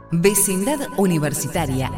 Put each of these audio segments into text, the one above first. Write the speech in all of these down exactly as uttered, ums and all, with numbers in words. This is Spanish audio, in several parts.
Vecindad Universitaria.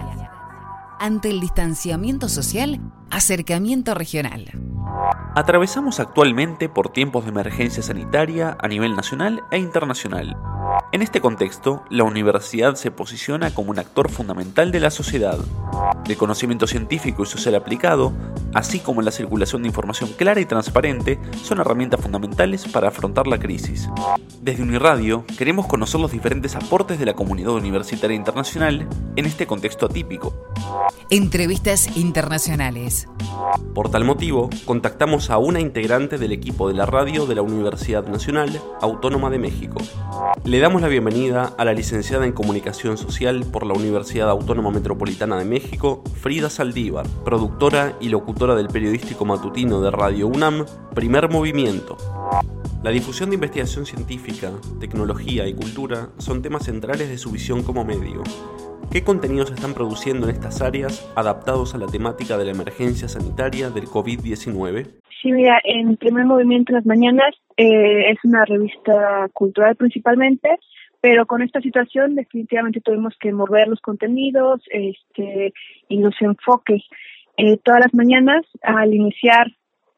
Ante el distanciamiento social, acercamiento regional. Atravesamos actualmente por tiempos de emergencia sanitaria a nivel nacional e internacional. En este contexto, la universidad se posiciona como un actor fundamental de la sociedad. El conocimiento científico y social aplicado, así como la circulación de información clara y transparente, son herramientas fundamentales para afrontar la crisis. Desde Uniradio, queremos conocer los diferentes aportes de la comunidad universitaria internacional en este contexto atípico. Entrevistas internacionales. Por tal motivo, contactamos a una integrante del equipo de la radio de la Universidad Nacional Autónoma de México. Le damos la bienvenida a la licenciada en Comunicación Social por la Universidad Autónoma Metropolitana de México, Frida Saldívar, productora y locutora del periodístico matutino de Radio UNAM, Primer Movimiento. La difusión de investigación científica, tecnología y cultura son temas centrales de su visión como medio. ¿Qué contenidos están produciendo en estas áreas adaptados a la temática de la emergencia sanitaria del covid diecinueve? Sí, mira, en Primer Movimiento en las mañanas eh, es una revista cultural principalmente, pero con esta situación definitivamente tuvimos que mover los contenidos este, y los enfoques. Eh, todas las mañanas, al iniciar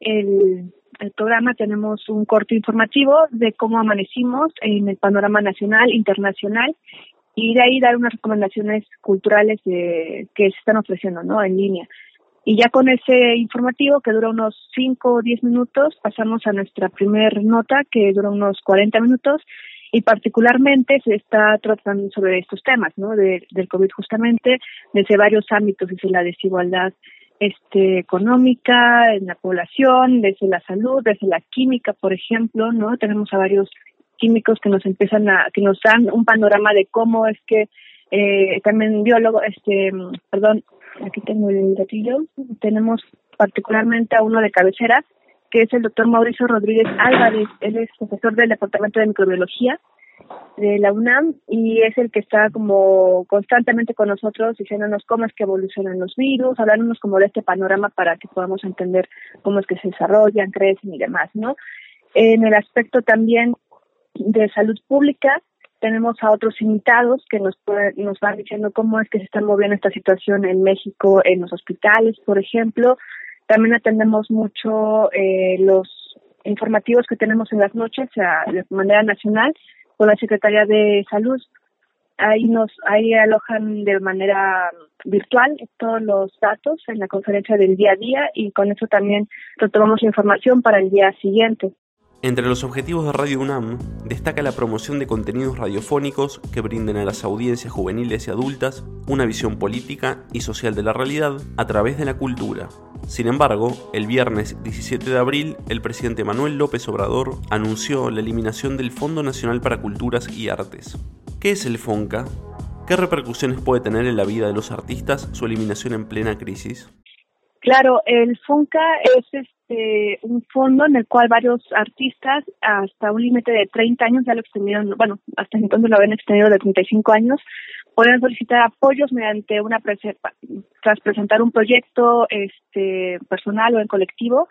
el, el programa, tenemos un corte informativo de cómo amanecimos en el panorama nacional, internacional, y de ahí dar unas recomendaciones culturales de, que se están ofreciendo, ¿no?, en línea. Y ya con ese informativo, que dura unos cinco o diez minutos, pasamos a nuestra primer nota, que dura unos cuarenta minutos, y particularmente se está tratando sobre estos temas, ¿no?, de, del COVID justamente, desde varios ámbitos, desde la desigualdad este, económica en la población, desde la salud, desde la química, por ejemplo, ¿no? Tenemos a varios químicos que nos empiezan a, que nos dan un panorama de cómo es que eh, también biólogo, este, perdón, aquí tengo el gatillo, tenemos particularmente a uno de cabecera, que es el doctor Mauricio Rodríguez Álvarez. Él es profesor del Departamento de Microbiología de la UNAM y es el que está como constantemente con nosotros diciéndonos cómo es que evolucionan los virus, hablándonos como de este panorama para que podamos entender cómo es que se desarrollan, crecen y demás, ¿no? En el aspecto también de salud pública, tenemos a otros invitados que nos pueden, nos van diciendo cómo es que se está moviendo esta situación en México, en los hospitales, por ejemplo. También atendemos mucho eh, los informativos que tenemos en las noches a, de manera nacional con la Secretaría de Salud. Ahí nos ahí alojan de manera virtual todos los datos en la conferencia del día a día y con eso también retomamos información para el día siguiente. Entre los objetivos de Radio UNAM destaca la promoción de contenidos radiofónicos que brinden a las audiencias juveniles y adultas una visión política y social de la realidad a través de la cultura. Sin embargo, el viernes diecisiete de abril, el presidente Manuel López Obrador anunció la eliminación del Fondo Nacional para Culturas y Artes. ¿Qué es el FONCA? ¿Qué repercusiones puede tener en la vida de los artistas su eliminación en plena crisis? Claro, el FONCA es este un fondo en el cual varios artistas hasta un límite de treinta años ya lo extendieron, bueno, hasta entonces lo habían extendido de treinta y cinco años, pueden solicitar apoyos mediante una prese- tras presentar un proyecto este personal o en colectivo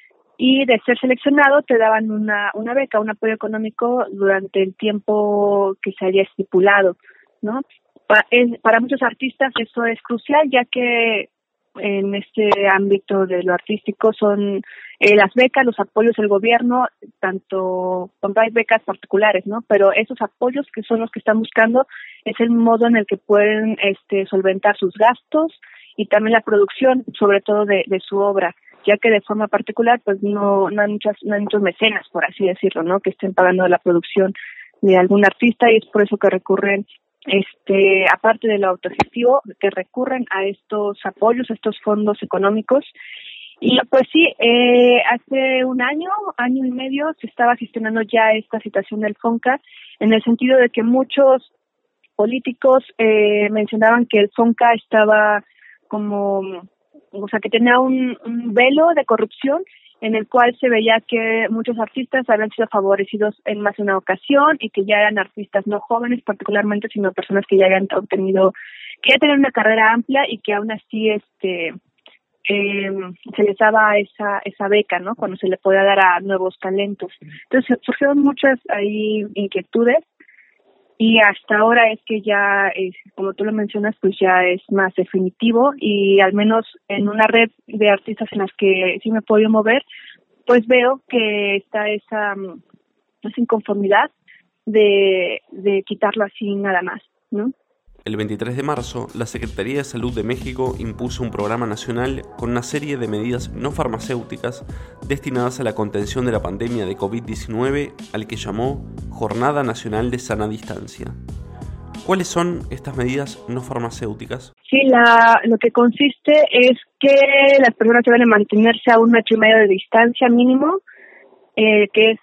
y de ser seleccionado te daban una una beca, un apoyo económico durante el tiempo que se haya estipulado, ¿no? Para, es, para muchos artistas eso es crucial ya que en este ámbito de lo artístico son eh, las becas, los apoyos del gobierno, tanto cuando hay becas particulares, ¿no? Pero esos apoyos que son los que están buscando es el modo en el que pueden este solventar sus gastos y también la producción, sobre todo de, de su obra, ya que de forma particular pues no no hay muchas no hay muchos mecenas, por así decirlo, ¿no?, que estén pagando la producción de algún artista y es por eso que recurren este aparte de lo autogestivo que recurren a estos apoyos, a estos fondos económicos. Y pues sí, eh, hace un año, año y medio se estaba gestionando ya esta situación del FONCA en el sentido de que muchos políticos eh, mencionaban que el FONCA estaba como, o sea, que tenía un, un velo de corrupción en el cual se veía que muchos artistas habían sido favorecidos en más de una ocasión y que ya eran artistas no jóvenes particularmente, sino personas que ya habían obtenido, que ya tenían una carrera amplia y que aún así este eh, se les daba esa esa beca, ¿no?, cuando se le podía dar a nuevos talentos. Entonces surgieron muchas ahí inquietudes y hasta ahora es que ya, es, como tú lo mencionas, pues ya es más definitivo, y al menos en una red de artistas en las que sí me he podido mover, pues veo que está esa, esa inconformidad de, de quitarlo así nada más, ¿no? El veintitrés de marzo, la Secretaría de Salud de México impuso un programa nacional con una serie de medidas no farmacéuticas destinadas a la contención de la pandemia de covid diecinueve, al que llamó Jornada Nacional de Sana Distancia. ¿Cuáles son estas medidas no farmacéuticas? Sí, la, lo que consiste es que las personas deben mantenerse a un metro y medio de distancia mínimo, eh, que es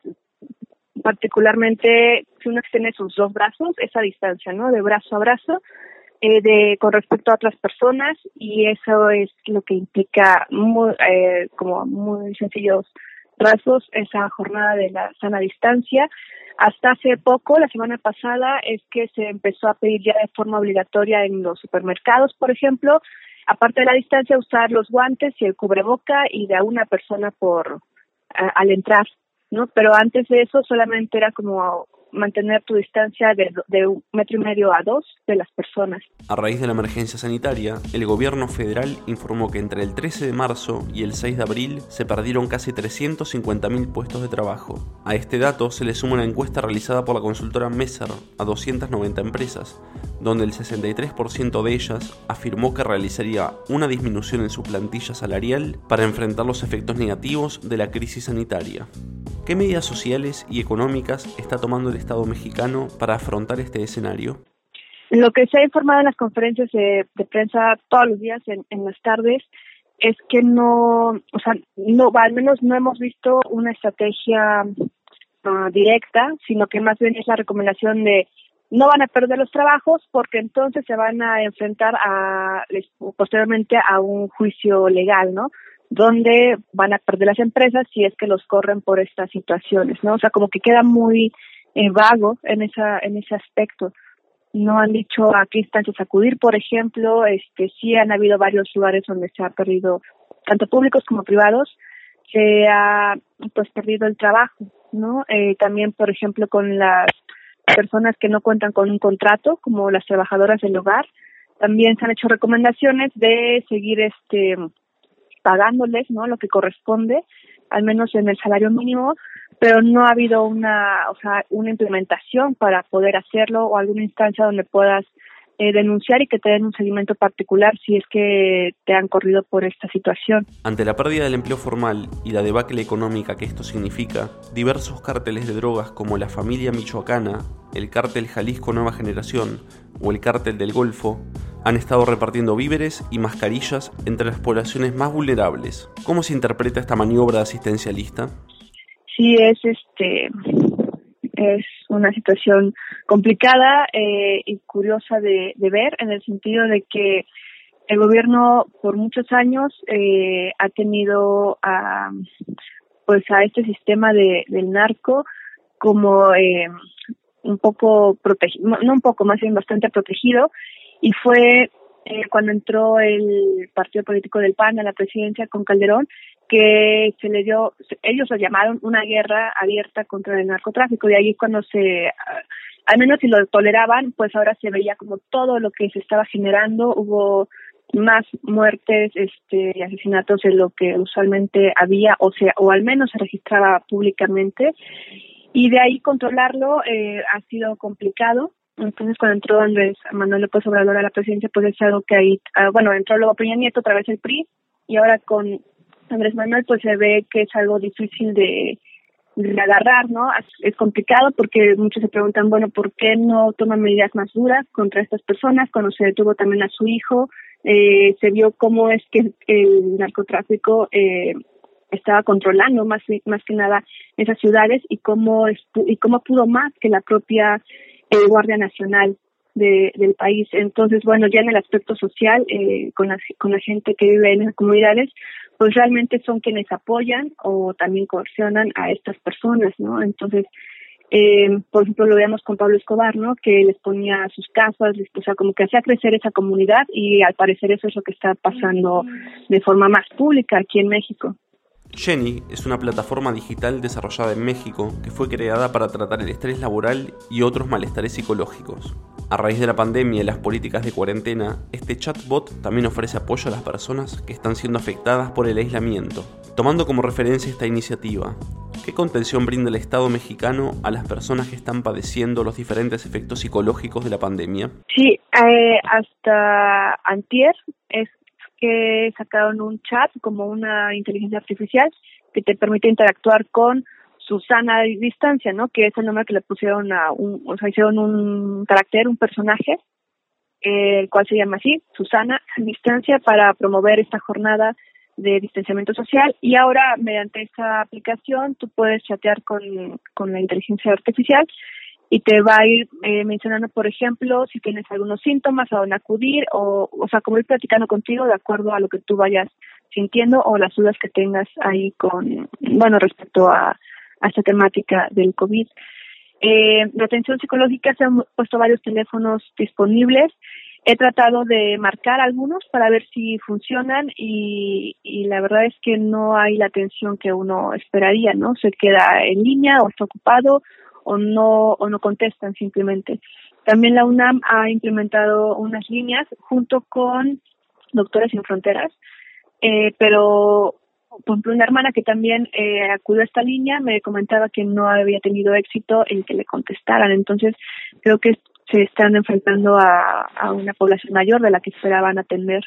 particularmente si uno extiende sus dos brazos, esa distancia, ¿no? De brazo a brazo, eh, de con respecto a otras personas, y eso es lo que implica muy, eh, como muy sencillos rasgos, esa jornada de la sana distancia. Hasta hace poco, la semana pasada, es que se empezó a pedir ya de forma obligatoria en los supermercados, por ejemplo, aparte de la distancia, usar los guantes y el cubreboca y de a una persona por a, al entrar, ¿no? Pero antes de eso solamente era como mantener tu distancia de, de un metro y medio a dos de las personas. A raíz de la emergencia sanitaria, el gobierno federal informó que entre el trece de marzo y el seis de abril se perdieron casi trescientos cincuenta mil puestos de trabajo. A este dato se le suma una encuesta realizada por la consultora Messer a doscientas noventa empresas, donde el sesenta y tres por ciento de ellas afirmó que realizaría una disminución en su plantilla salarial para enfrentar los efectos negativos de la crisis sanitaria. ¿Qué medidas sociales y económicas está tomando el Estado mexicano para afrontar este escenario? Lo que se ha informado en las conferencias de, de prensa todos los días en, en las tardes es que no, o sea, no, al menos no hemos visto una estrategia uh, directa, sino que más bien es la recomendación de no van a perder los trabajos porque entonces se van a enfrentar a posteriormente a un juicio legal, ¿no? Donde van a perder las empresas si es que los corren por estas situaciones, ¿no? O sea, como que queda muy eh, vago en esa en ese aspecto. No han dicho a qué instancias acudir, por ejemplo, este sí han habido varios lugares donde se ha perdido, tanto públicos como privados, se ha pues perdido el trabajo, ¿no? Eh, también, por ejemplo, con las personas que no cuentan con un contrato, como las trabajadoras del hogar, también se han hecho recomendaciones de seguir este pagándoles, ¿no? Lo que corresponde, al menos en el salario mínimo, pero no ha habido una, o sea, una implementación para poder hacerlo o alguna instancia donde puedas eh, denunciar y que te den un seguimiento particular si es que te han corrido por esta situación. Ante la pérdida del empleo formal y la debacle económica que esto significa, diversos cárteles de drogas como la Familia Michoacana, el Cártel Jalisco Nueva Generación o el Cártel del Golfo han estado repartiendo víveres y mascarillas entre las poblaciones más vulnerables. ¿Cómo se interpreta esta maniobra asistencialista? Sí, es este es una situación complicada eh, y curiosa de, de ver, en el sentido de que el gobierno por muchos años eh, ha tenido a pues a este sistema de del narco como eh, un poco protegido, no un poco, más bien bastante protegido, y fue eh, cuando entró el partido político del P A N a la presidencia con Calderón que se le dio, ellos lo llamaron una guerra abierta contra el narcotráfico, y ahí cuando se, al menos si lo toleraban, pues ahora se veía como todo lo que se estaba generando, hubo más muertes este y asesinatos de lo que usualmente había, o sea, o al menos se registraba públicamente, y de ahí controlarlo eh, ha sido complicado. Entonces, cuando entró Andrés Manuel López Obrador a la presidencia, pues es algo que ahí, uh, bueno, entró luego Peña Nieto, otra vez el P R I, y ahora con Andrés Manuel, pues se ve que es algo difícil de, de agarrar, ¿no? Es complicado porque muchos se preguntan, bueno, ¿por qué no toman medidas más duras contra estas personas? Cuando se detuvo también a su hijo, eh, se vio cómo es que el narcotráfico eh, estaba controlando más más que nada esas ciudades, y cómo y cómo pudo más que la propia eh, Guardia Nacional de, del país. Entonces, bueno, ya en el aspecto social, eh, con la con la gente que vive en las comunidades, pues realmente son quienes apoyan o también coercionan a estas personas, ¿no? Entonces, eh, por ejemplo, lo veíamos con Pablo Escobar, ¿no? Que les ponía sus casas, les, o sea, como que hacía crecer esa comunidad, y al parecer eso es lo que está pasando de forma más pública aquí en México. Jenny es una plataforma digital desarrollada en México que fue creada para tratar el estrés laboral y otros malestares psicológicos. A raíz de la pandemia y las políticas de cuarentena, este chatbot también ofrece apoyo a las personas que están siendo afectadas por el aislamiento. Tomando como referencia esta iniciativa, ¿qué contención brinda el Estado mexicano a las personas que están padeciendo los diferentes efectos psicológicos de la pandemia? Sí, eh, hasta antier es que sacaron un chat como una inteligencia artificial que te permite interactuar con Susana a distancia, ¿no? Que es el nombre que le pusieron a un, o sea, hicieron un carácter, un personaje, eh, el cual se llama así, Susana a distancia, para promover esta jornada de distanciamiento social. Y ahora, mediante esta aplicación, tú puedes chatear con, con la inteligencia artificial y te va a ir eh, mencionando, por ejemplo, si tienes algunos síntomas, a dónde acudir, o, o sea, como ir platicando contigo de acuerdo a lo que tú vayas sintiendo o las dudas que tengas ahí con, bueno, respecto a, a esta temática del COVID. Eh, de atención psicológica se han puesto varios teléfonos disponibles. He tratado de marcar algunos para ver si funcionan y, y la verdad es que no hay la atención que uno esperaría, ¿no? Se queda en línea o está ocupado o no o no contestan simplemente. También la UNAM ha implementado unas líneas junto con Doctores Sin Fronteras, eh, pero por ejemplo una hermana que también eh, acudió a esta línea me comentaba que no había tenido éxito en que le contestaran. Entonces creo que se están enfrentando a, a una población mayor de la que esperaban atender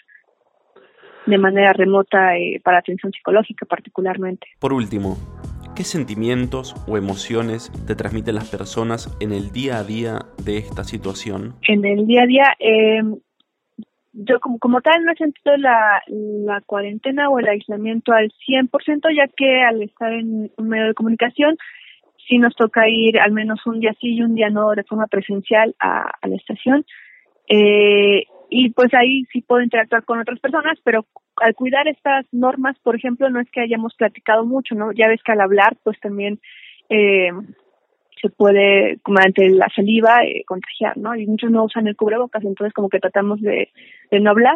de manera remota eh, para atención psicológica particularmente. Por último, ¿qué sentimientos o emociones te transmiten las personas en el día a día de esta situación? En el día a día, eh, yo como, como tal no he sentido la, la cuarentena o el aislamiento al cien por ciento, ya que al estar en un medio de comunicación, sí nos toca ir al menos un día sí y un día no de forma presencial a, a la estación. Eh, y pues ahí sí puedo interactuar con otras personas, pero al cuidar estas normas, por ejemplo, no es que hayamos platicado mucho, ¿no? Ya ves que al hablar, pues también eh, se puede, como ante la saliva, eh, contagiar, ¿no? Y muchos no usan el cubrebocas, entonces como que tratamos de, de no hablar.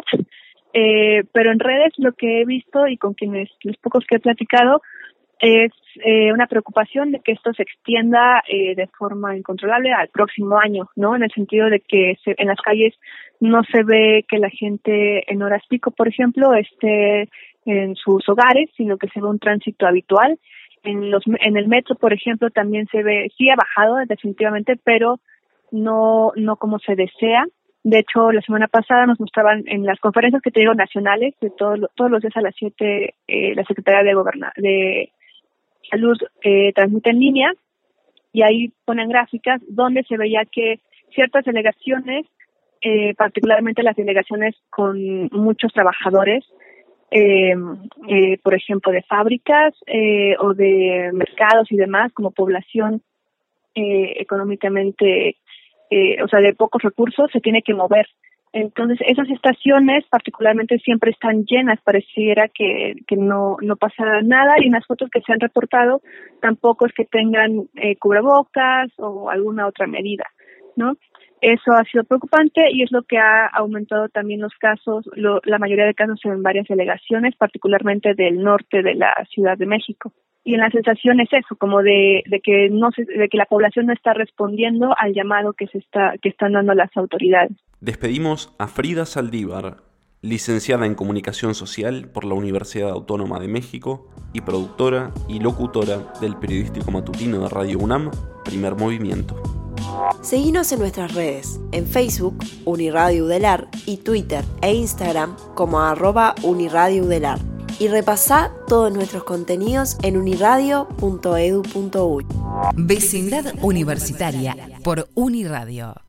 Eh, pero en redes lo que he visto y con quienes, los pocos que he platicado, es eh, una preocupación de que esto se extienda eh, de forma incontrolable al próximo año, ¿no? En el sentido de que se, en las calles no se ve que la gente en horas pico, por ejemplo, esté en sus hogares, sino que se ve un tránsito habitual. En los en el metro, por ejemplo, también se ve, sí ha bajado definitivamente, pero no no como se desea. De hecho, la semana pasada nos mostraban en las conferencias que te digo nacionales, de todos todos los días a las siete, eh, la Secretaría de Goberna de Salud eh, transmite en línea, y ahí ponen gráficas donde se veía que ciertas delegaciones, eh, particularmente las delegaciones con muchos trabajadores, eh, eh, por ejemplo, de fábricas eh, o de mercados y demás, como población eh, económicamente, eh, o sea, de pocos recursos, se tiene que mover. Entonces, esas estaciones particularmente siempre están llenas, pareciera que, que no, no pasa nada, y en las fotos que se han reportado tampoco es que tengan eh, cubrebocas o alguna otra medida, ¿no? Eso ha sido preocupante y es lo que ha aumentado también los casos, lo, la mayoría de casos en varias delegaciones, particularmente del norte de la Ciudad de México. Y en la sensación es eso, como de, de que no se, de que la población no está respondiendo al llamado que se está que están dando las autoridades. Despedimos a Frida Saldívar, licenciada en Comunicación Social por la Universidad Autónoma de México y productora y locutora del periodístico matutino de Radio UNAM, Primer Movimiento. Seguinos en nuestras redes, en Facebook, Uniradio Udelar, y Twitter e Instagram como arroba Uniradio Udelar. Y repasá todos nuestros contenidos en uniradio punto edu punto uy. Vecindad Universitaria por Uniradio.